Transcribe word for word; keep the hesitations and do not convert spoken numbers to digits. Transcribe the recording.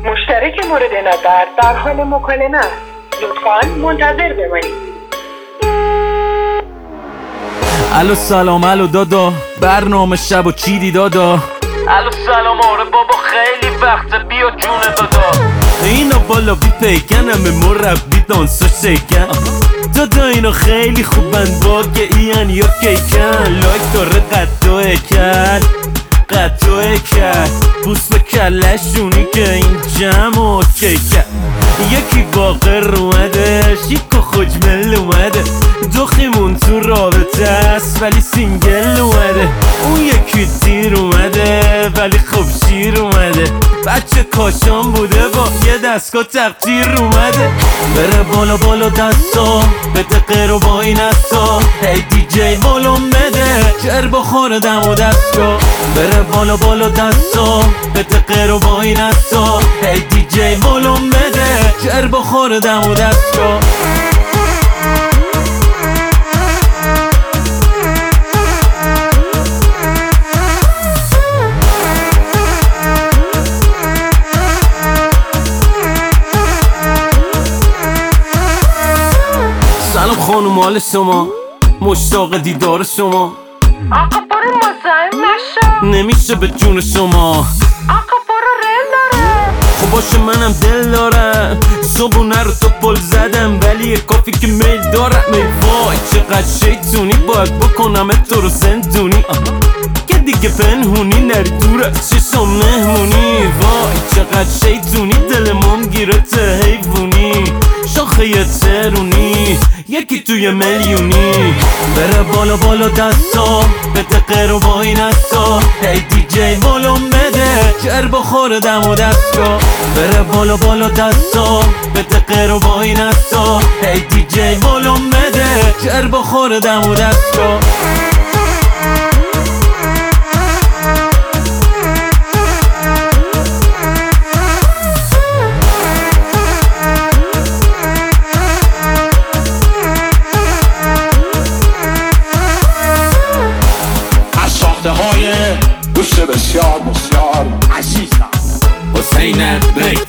مشترک مورد نظر در حال مکالمه است. لطفاً منتظر بمانید. الو سلام، الو دادا، برنامه شب و چیدی دادا؟ الو سلام، آره بابا خیلی وقته، بیا جون دادا. اینا بالا بی پیکنم مربی دانسا شکن دادا، اینا خیلی خوبن واقعیان یا کیکن. لایک داره قطعه کرد قطعه کرد بوس به کلشونی که این جمع اوکی کرد. یکی باقر اومده شیک و خوجمل اومده، دخیمون تو رابطه است ولی سینگل اومده. اون یکی دیر اومده ولی خوب شیر اومده، بچه کاشان بوده با یه دستگاه تقدیر اومده. بره بالا بالا دستا بده غیر و با این استا، هی دی جی بالون بده جر بخوره دم و دستا. بره بالا بالا دستا بده غیر و با این استا، هی دی جی بالون بده جر بخوره دم و دستا. سلام خانم، مال شما، مشتاق دیدار شما. آقا برو مزاحم نشو، نمیشه به جون شما. آقا برو رل داره. خب باشه منم دل دارم، صبونه رو تو پل زدم ولی یه کافی که میل دارم. ای وای چقدر شیطونی، باید بکنم تو رو زندونی که دیگه پنهونی نری دور از چشم مهمونی. وای چقدر شیطونی، دل مام گیره ته حیوونی، شاخه یه ترونی یکی توی میلیونی. بره بالا بالا دستا بده غیر و با این استا، هی دی جی بالون بده جر بخوره دم و دستا. بره بالا بالا دستا بده غیر و با این استا، هی دی جی بالون بده جر بخوره دم و دستا. های گوشت بسیار بسیار عزیزم، حسین بیک